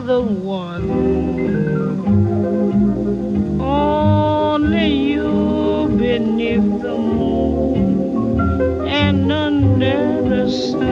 other one. Only you beneath the moon and under the sun.